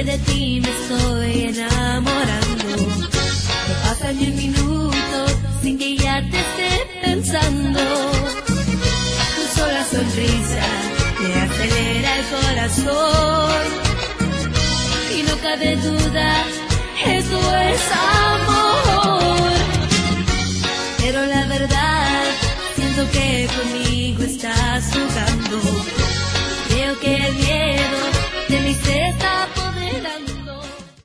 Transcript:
que de ti me estoy enamorando. No pasa ni un minuto sin que ya te esté pensando. Tu sola sonrisa me acelera el corazón y no cabe duda, eso es amor. Pero la verdad, siento que conmigo estás jugando. Creo que el miedo de mi ser